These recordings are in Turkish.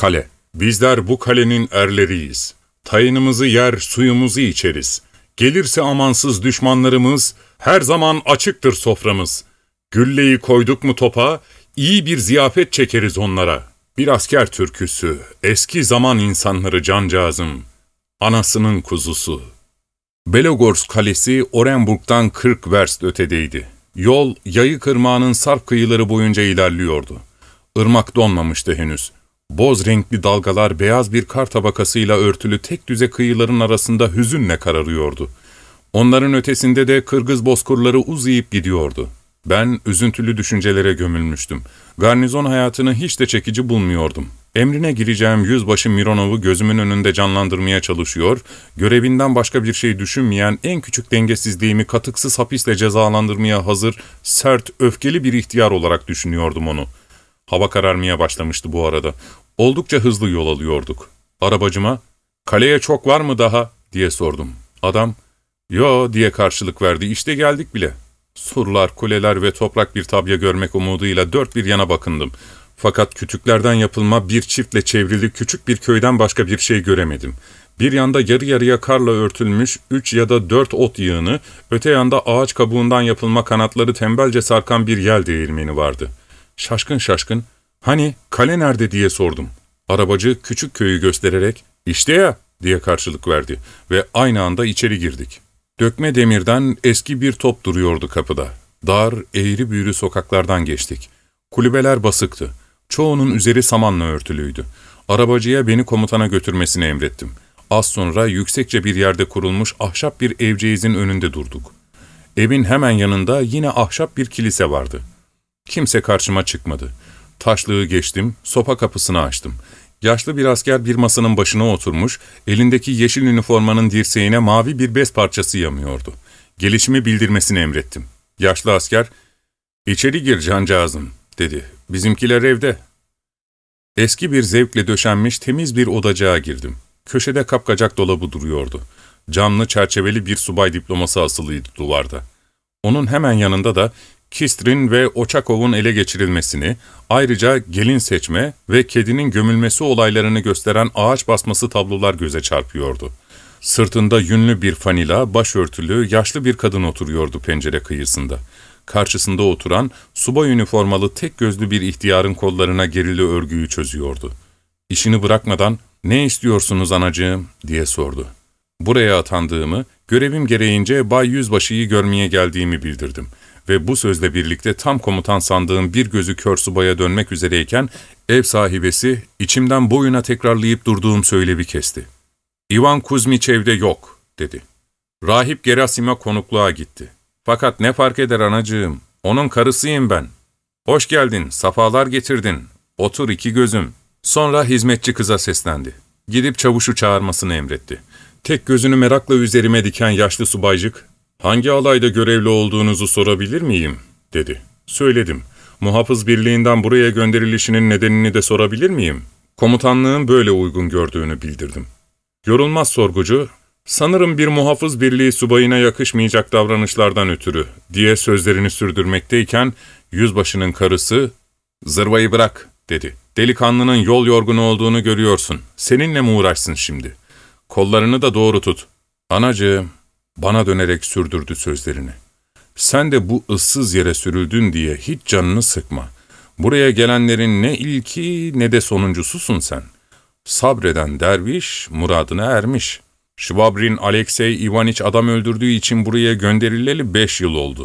Kale. Bizler bu kalenin erleriyiz. Tayınımızı yer, suyumuzu içeriz. Gelirse amansız düşmanlarımız, her zaman açıktır soframız. Gülleyi koyduk mu topa, iyi bir ziyafet çekeriz onlara. Bir asker türküsü, eski zaman insanları cancağızım, anasının kuzusu. Belogorsk Kalesi Orenburg'dan 40 verst ötedeydi. Yol, Yayık Irmağı'nın sarp kıyıları boyunca ilerliyordu. Irmak donmamıştı henüz. Boz renkli dalgalar beyaz bir kar tabakasıyla örtülü tek düze kıyıların arasında hüzünle kararıyordu. Onların ötesinde de Kırgız bozkırları uzayıp gidiyordu. Ben üzüntülü düşüncelere gömülmüştüm. Garnizon hayatını hiç de çekici bulmuyordum. Emrine gireceğim yüzbaşı Mironov'u gözümün önünde canlandırmaya çalışıyor, görevinden başka bir şey düşünmeyen, en küçük dengesizliğimi katıksız hapisle cezalandırmaya hazır, sert, öfkeli bir ihtiyar olarak düşünüyordum onu. Hava kararmaya başlamıştı bu arada. Oldukça hızlı yol alıyorduk. Arabacıma, "Kaleye çok var mı daha?" diye sordum. Adam, "Yo" diye karşılık verdi, "İşte geldik bile." Surlar, kuleler ve toprak bir tabya görmek umuduyla dört bir yana bakındım. Fakat kütüklerden yapılma bir çiftle çevrili küçük bir köyden başka bir şey göremedim. Bir yanda yarı yarıya karla örtülmüş 3 ya da 4 ot yığını, öte yanda ağaç kabuğundan yapılma kanatları tembelce sarkan bir yel değirmeni vardı. Şaşkın şaşkın, "Hani kale nerede?" diye sordum. Arabacı küçük köyü göstererek, "İşte ya" diye karşılık verdi ve aynı anda içeri girdik. Dökme demirden eski bir top duruyordu kapıda. Dar, eğri büğrü sokaklardan geçtik. Kulübeler basıktı. Çoğunun üzeri samanla örtülüydü. Arabacıya beni komutana götürmesini emrettim. Az sonra yüksekçe bir yerde kurulmuş ahşap bir evceğizin önünde durduk. Evin hemen yanında yine ahşap bir kilise vardı. Kimse karşıma çıkmadı. Taşlığı geçtim, sopa kapısını açtım. Yaşlı bir asker bir masanın başına oturmuş, elindeki yeşil üniformanın dirseğine mavi bir bez parçası yamıyordu. Gelişimi bildirmesini emrettim. Yaşlı asker, "İçeri gir cancağızım," dedi. "Bizimkiler evde." Eski bir zevkle döşenmiş temiz bir odacığa girdim. Köşede kapkacak dolabı duruyordu. Camlı çerçeveli bir subay diploması asılıydı duvarda. Onun hemen yanında da Kistrin ve Oçakov'un ele geçirilmesini, ayrıca gelin seçme ve kedinin gömülmesi olaylarını gösteren ağaç basması tablolar göze çarpıyordu. Sırtında yünlü bir fanila, başörtülü, yaşlı bir kadın oturuyordu pencere kıyısında. Karşısında oturan, subay üniformalı tek gözlü bir ihtiyarın kollarına gerili örgüyü çözüyordu. İşini bırakmadan, "Ne istiyorsunuz anacığım?" diye sordu. Buraya atandığımı, görevim gereğince Bay Yüzbaşı'yı görmeye geldiğimi bildirdim. Ve bu sözle birlikte tam komutan sandığım bir gözü kör subaya dönmek üzereyken, ev sahibesi içimden boyuna tekrarlayıp durduğum söylevi kesti. "İvan Kuzmiç evde yok," dedi. "Rahip Gerasim'e konukluğa gitti. Fakat ne fark eder anacığım, onun karısıyım ben. Hoş geldin, safalar getirdin. Otur iki gözüm." Sonra hizmetçi kıza seslendi. Gidip çavuşu çağırmasını emretti. Tek gözünü merakla üzerime diken yaşlı subaycık, "Hangi alayda görevli olduğunuzu sorabilir miyim?" dedi. Söyledim. "Muhafız birliğinden buraya gönderilişinin nedenini de sorabilir miyim?" Komutanlığın böyle uygun gördüğünü bildirdim. Yorulmaz sorgucu, "Sanırım bir muhafız birliği subayına yakışmayacak davranışlardan ötürü," diye sözlerini sürdürmekteyken, yüzbaşının karısı, "Zırvayı bırak," dedi. "Delikanlının yol yorgunu olduğunu görüyorsun. Seninle mi uğraşsın şimdi? Kollarını da doğru tut." "Anacığım," bana dönerek sürdürdü sözlerini. "Sen de bu ıssız yere sürüldün diye hiç canını sıkma. Buraya gelenlerin ne ilki ne de sonuncususun sen. Sabreden derviş muradına ermiş. Şvabrin Aleksey Ivaniç adam öldürdüğü için buraya gönderileli 5 yıl oldu.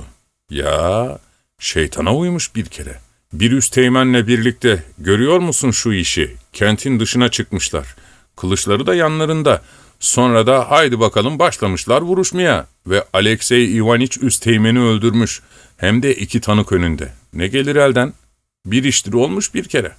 Ya, şeytana uymuş bir kere. Bir üsteğmenle birlikte, görüyor musun şu işi? Kentin dışına çıkmışlar. Kılıçları da yanlarında. Sonra da haydi bakalım başlamışlar vuruşmaya ve Aleksey Ivaniç üsteğmeni öldürmüş. Hem de 2 tanık önünde. Ne gelir elden? Bir iştir olmuş bir kere."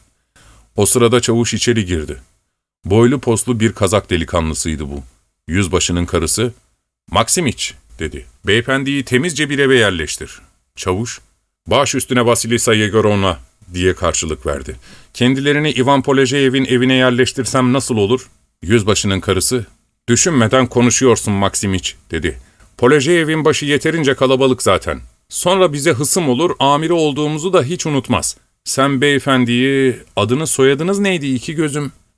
O sırada çavuş içeri girdi. Boylu poslu bir Kazak delikanlısıydı bu. Yüzbaşının karısı, "Maksimiç," dedi. "Beyefendiyi temizce bir eve yerleştir." Çavuş, "Baş üstüne Vasilisa Yegorovna," diye karşılık verdi. "Kendilerini Ivan Polejeyev'in evine yerleştirsem nasıl olur?" Yüzbaşının karısı, "Düşünmeden konuşuyorsun Maksimiç," dedi. "Polejeyev'in başı yeterince kalabalık zaten. Sonra bize hısım olur, amiri olduğumuzu da hiç unutmaz. Sen beyefendiyi, adınız soyadınız neydi iki gözüm?"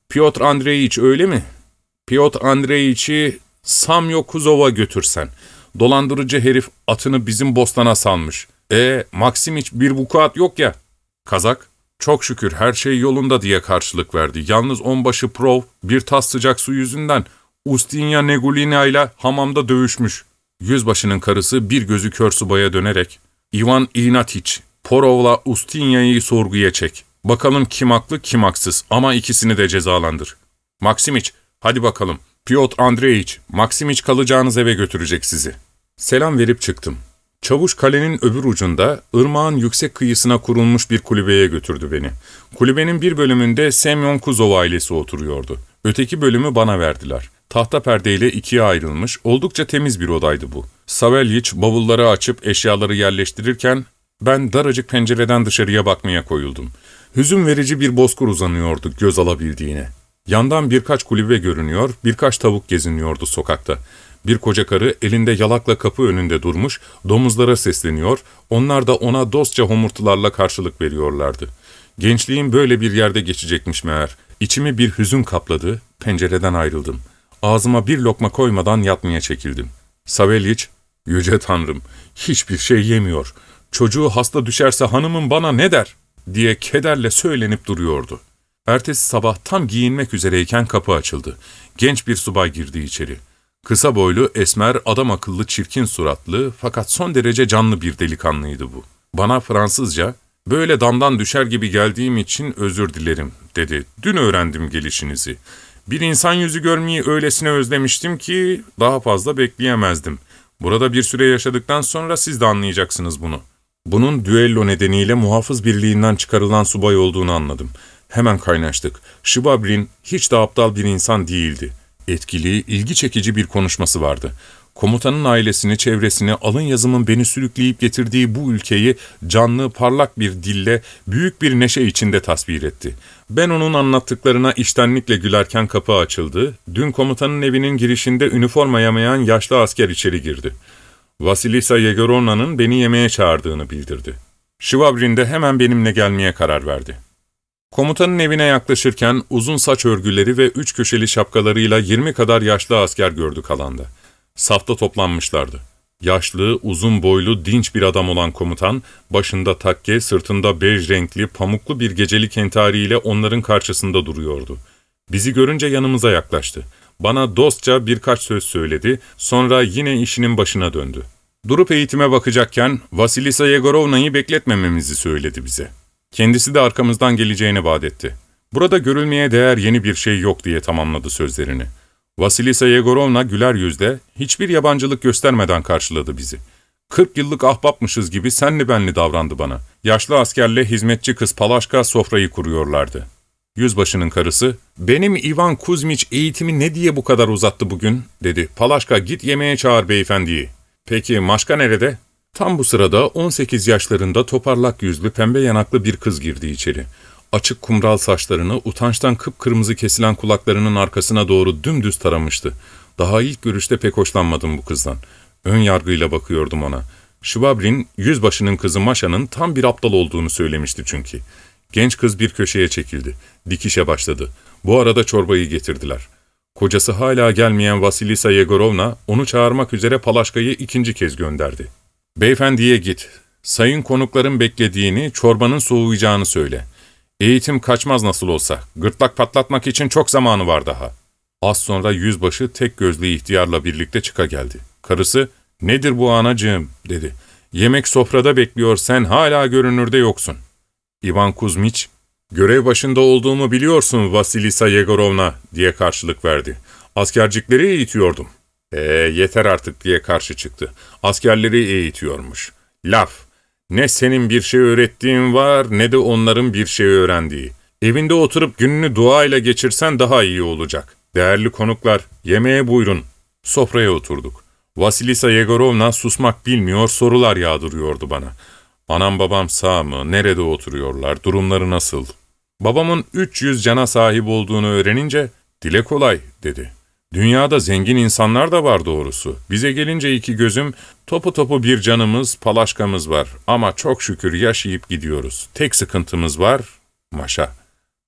Piotr Andreyiç öyle mi? Piotr Andreyiç'i Samyokuzov'a götürsen. Dolandırıcı herif atını bizim bostana salmış. Maksimiç bir vukuat yok ya. Kazak, çok şükür her şey yolunda diye karşılık verdi. Yalnız onbaşı Prov bir tas sıcak su yüzünden Ustinya Negulina ile hamamda dövüşmüş. Yüzbaşının karısı bir gözü kör subaya dönerek, "İvan Ignatiç, Porov'la Ustinya'yı sorguya çek. Bakalım kim haklı kim haksız ama ikisini de cezalandır. Maksimiç, hadi bakalım. Piotr Andreyiç, Maksimiç kalacağınız eve götürecek sizi." Selam verip çıktım. Çavuş kalenin öbür ucunda, ırmağın yüksek kıyısına kurulmuş bir kulübeye götürdü beni. Kulübenin bir bölümünde Semyon Kuzov ailesi oturuyordu. Öteki bölümü bana verdiler. Tahta perdeyle ikiye ayrılmış, oldukça temiz bir odaydı bu. Savelyiç bavulları açıp eşyaları yerleştirirken, ben daracık pencereden dışarıya bakmaya koyuldum. Hüzün verici bir bozkır uzanıyordu göz alabildiğine. Yandan birkaç kulübe görünüyor, birkaç tavuk geziniyordu sokakta. Bir koca karı elinde yalakla kapı önünde durmuş, domuzlara sesleniyor, onlar da ona dostça homurtularla karşılık veriyorlardı. Gençliğim böyle bir yerde geçecekmiş meğer. İçimi bir hüzün kapladı, pencereden ayrıldım. Ağzıma bir lokma koymadan yatmaya çekildim. Savelyiç, "Yüce Tanrım, hiçbir şey yemiyor. Çocuğu hasta düşerse hanımım bana ne der?" diye kederle söylenip duruyordu. Ertesi sabah tam giyinmek üzereyken kapı açıldı. Genç bir subay girdi içeri. Kısa boylu, esmer, adam akıllı, çirkin suratlı fakat son derece canlı bir delikanlıydı bu. Bana Fransızca, "Böyle damdan düşer gibi geldiğim için özür dilerim," dedi. "Dün öğrendim gelişinizi. Bir insan yüzü görmeyi öylesine özlemiştim ki daha fazla bekleyemezdim. Burada bir süre yaşadıktan sonra siz de anlayacaksınız bunu." Bunun düello nedeniyle muhafız birliğinden çıkarılan subay olduğunu anladım. Hemen kaynaştık. Şibabrin hiç de aptal bir insan değildi. Etkili, ilgi çekici bir konuşması vardı. Komutanın ailesini, çevresini, alın yazımın beni sürükleyip getirdiği bu ülkeyi canlı, parlak bir dille, büyük bir neşe içinde tasvir etti. Ben onun anlattıklarına içtenlikle gülerken kapı açıldı. Dün komutanın evinin girişinde üniformayamayan yaşlı asker içeri girdi. Vasilisa Yegorovna'nın beni yemeğe çağırdığını bildirdi. Şivabrin de hemen benimle gelmeye karar verdi. Komutanın evine yaklaşırken uzun saç örgüleri ve 3 köşeli şapkalarıyla 20 kadar yaşlı asker gördük alanda. Safta toplanmışlardı. Yaşlı, uzun boylu, dinç bir adam olan komutan, başında takke, sırtında bej renkli, pamuklu bir gecelik entariyle onların karşısında duruyordu. Bizi görünce yanımıza yaklaştı. Bana dostça birkaç söz söyledi, sonra yine işinin başına döndü. Durup eğitime bakacakken Vasilisa Yegorovna'yı bekletmememizi söyledi bize. Kendisi de arkamızdan geleceğini vaat etti. Burada görülmeye değer yeni bir şey yok diye tamamladı sözlerini. Vasilisa Yegorovna güler yüzle, hiçbir yabancılık göstermeden karşıladı bizi. 40 yıllık ahbapmışız gibi senli benli davrandı bana. Yaşlı askerle hizmetçi kız Palaşka sofrayı kuruyorlardı. Yüzbaşının karısı, "Benim Ivan Kuzmiç eğitimi ne diye bu kadar uzattı bugün?" dedi. "Palaşka git yemeğe çağır beyefendiyi." "Peki Maşka nerede?" Tam bu sırada 18 yaşlarında toparlak yüzlü, pembe yanaklı bir kız girdi içeri. Açık kumral saçlarını, utançtan kıpkırmızı kesilen kulaklarının arkasına doğru dümdüz taramıştı. Daha ilk görüşte pek hoşlanmadım bu kızdan. Ön yargıyla bakıyordum ona. Şivabrin, yüzbaşının kızı Maşa'nın tam bir aptal olduğunu söylemişti çünkü. Genç kız bir köşeye çekildi. Dikişe başladı. Bu arada çorbayı getirdiler. Kocası hala gelmeyen Vasilisa Yegorovna, onu çağırmak üzere Palaşka'yı ikinci kez gönderdi. "Beyefendiye git. Sayın konukların beklediğini, çorbanın soğuyacağını söyle. Eğitim kaçmaz nasıl olsa. Gırtlak patlatmak için çok zamanı var daha." Az sonra yüzbaşı tek gözlü ihtiyarla birlikte çıka geldi. Karısı, "Nedir bu anacığım?" dedi. "Yemek sofrada bekliyor, sen hala görünürde yoksun." Ivan Kuzmiç, "Görev başında olduğumu biliyorsun Vasilisa Yegorovna," diye karşılık verdi. "Askercikleri eğitiyordum." Yeter artık," diye karşı çıktı. "Askerleri eğitiyormuş. Laf. Ne senin bir şey öğrettiğin var, ne de onların bir şey öğrendiği. Evinde oturup gününü duayla geçirsen daha iyi olacak. Değerli konuklar, yemeğe buyurun." Sofraya oturduk. Vasilisa Yegorovna susmak bilmiyor, sorular yağdırıyordu bana. Anam babam sağ mı, nerede oturuyorlar, durumları nasıl? Babamın 300 cana sahip olduğunu öğrenince, "Dile kolay," dedi. "Dünyada zengin insanlar da var doğrusu. Bize gelince iki gözüm, topu topu bir canımız, Palaşkamız var. Ama çok şükür yaşayıp gidiyoruz. Tek sıkıntımız var, Maşa."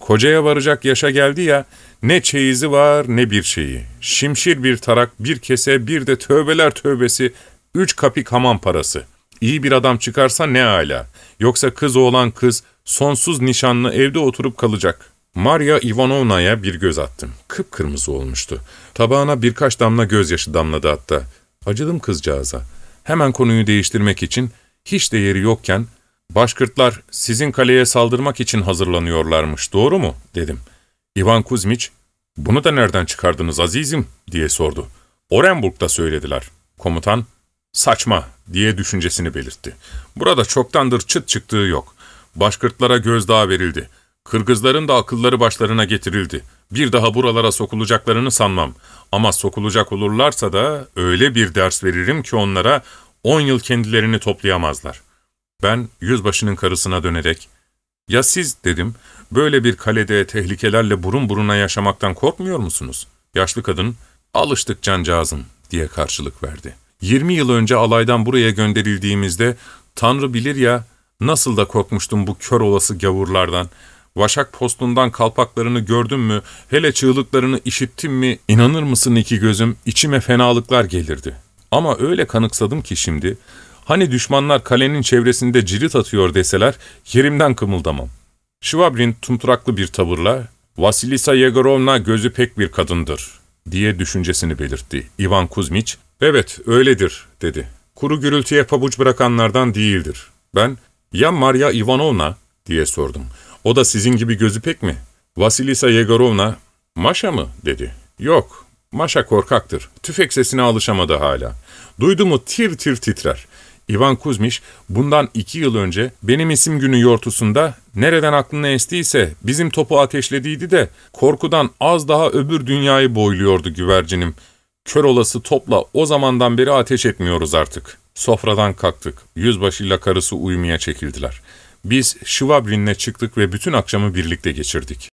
Kocaya varacak yaşa geldi ya, ne çeyizi var ne bir şeyi. Şimşir bir tarak, bir kese, bir de tövbeler tövbesi, 3 kapik hamam parası. İyi bir adam çıkarsa ne âlâ. Yoksa kız oğlan kız, sonsuz nişanlı evde oturup kalacak. Marya Ivanovna'ya bir göz attım. Kıpkırmızı olmuştu. Tabağına birkaç damla gözyaşı damladı hatta. Acıdım kızcağıza. Hemen konuyu değiştirmek için, hiç de yeri yokken, ''Başkırtlar sizin kaleye saldırmak için hazırlanıyorlarmış, doğru mu?'' dedim. Ivan Kuzmiç, ''Bunu da nereden çıkardınız azizim?'' diye sordu. ''Orenburg'da söylediler.'' Komutan, ''Saçma.'' diye düşüncesini belirtti. ''Burada çoktandır çıt çıktığı yok. Başkırtlara gözdağı verildi. Kırgızların da akılları başlarına getirildi. Bir daha buralara sokulacaklarını sanmam. Ama sokulacak olurlarsa da öyle bir ders veririm ki onlara 10 yıl kendilerini toplayamazlar.'' Ben yüzbaşının karısına dönerek, ''Ya siz'' dedim, ''böyle bir kalede tehlikelerle burun buruna yaşamaktan korkmuyor musunuz?'' Yaşlı kadın, ''Alıştık cancağızım'' diye karşılık verdi. 20 yıl önce alaydan buraya gönderildiğimizde, Tanrı bilir ya, nasıl da korkmuştum bu kör olası gavurlardan. Vaşak postundan kalpaklarını gördüm mü, hele çığlıklarını işittim mi, inanır mısın iki gözüm, içime fenalıklar gelirdi. Ama öyle kanıksadım ki şimdi, hani düşmanlar kalenin çevresinde cirit atıyor deseler, yerimden kımıldamam. Şvabrin tumturaklı bir tavırla, ''Vasilisa Yegorovna gözü pek bir kadındır.'' diye düşüncesini belirtti. Ivan Kuzmiç, ''Evet, öyledir.'' dedi. ''Kuru gürültüye pabuç bırakanlardan değildir.'' Ben, ''Ya Marya Ivanovna?'' diye sordum. ''O da sizin gibi gözü pek mi?'' Vasilisa Yegorovna, ''Maşa mı?'' dedi. ''Yok, Maşa korkaktır. Tüfek sesine alışamadı hala. Duydu mu tir tir titrer.'' Ivan Kuzmiç, bundan 2 yıl önce benim isim günü yortusunda nereden aklına estiyse bizim topu ateşlediydi de korkudan az daha öbür dünyayı boyluyordu güvercinim. Kör olası topla o zamandan beri ateş etmiyoruz artık. Sofradan kalktık. Yüzbaşıyla karısı uyumaya çekildiler. Biz Şvabrin'le çıktık ve bütün akşamı birlikte geçirdik.